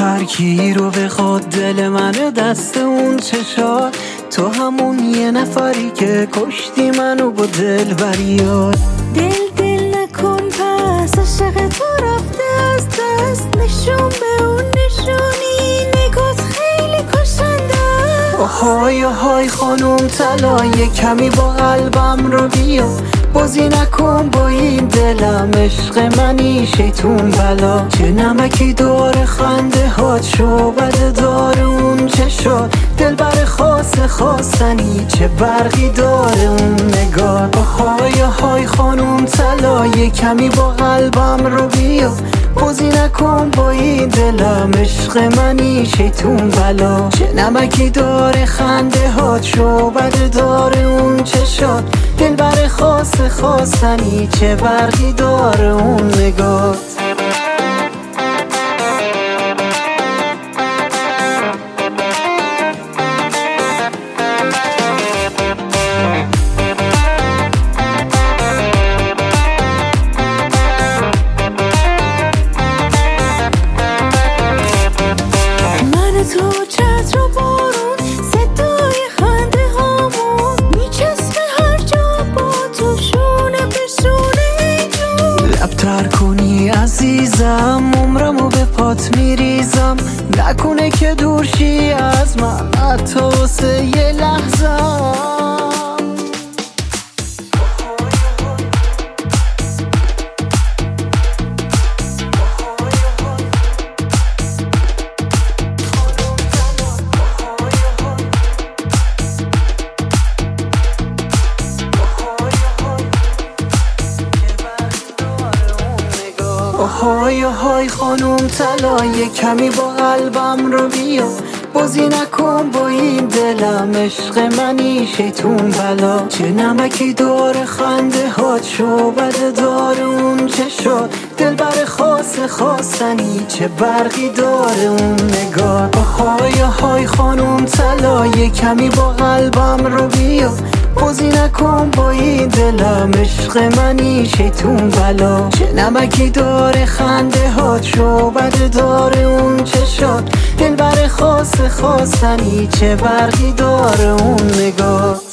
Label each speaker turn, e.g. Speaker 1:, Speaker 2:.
Speaker 1: هر کی رو بخواد دل منو دست اون چشات، تو همون یه نفری که کشتی منو با دل بریاد.
Speaker 2: دل نکن پس عشق تو رفته از دست، نشون به اون نشونی نگات خیلی کشنده.
Speaker 1: آهای آهای خانوم طلا، یه کمی با قلبم رو بیا، بازی نکن با این دلم، عشق منی شیطون بلا. چه نمکی داره خنده هات، شعبده داره اون چشات، دل بر خواستنی چه برقی داره اون نگاه. آهای آهای خانوم طلا، یه کمی با قلبم رو بیا، بازی نکن با این دلم، عشق منی شیطون بلا. چه نمکی داره خنده هات، شعبده داره اون چشات، دل بر خواستنی چه برقی داره اون نگات.
Speaker 2: تو چتر و بارون، صدای خنده هامون میچسبه هر جا با تو، شونه به شونه ایجون.
Speaker 1: لبتر کنی عزیزم، عمرمو به پات میریزم، نکنه که دورشی از من حتی واسه یه لحظه. آهای آهای خانوم طلا، یه کمی با قلبم رو بیا، بازی نکن با این دلم، عشق منی شیطون بلا. چه نمکی داره خنده هات، شعبده داره اون چشات، دل بر خواستنی چه برقی داره اون نگاه. آهای آهای خانوم طلا، یه کمی با قلبم رو بیا، بازی نکن با این دلم، عشق منی شیطون بلا. چه نمکی داره خنده هات، شعبده داره اون چشات، دل بر خواستنی چه برقی داره اون نگاه.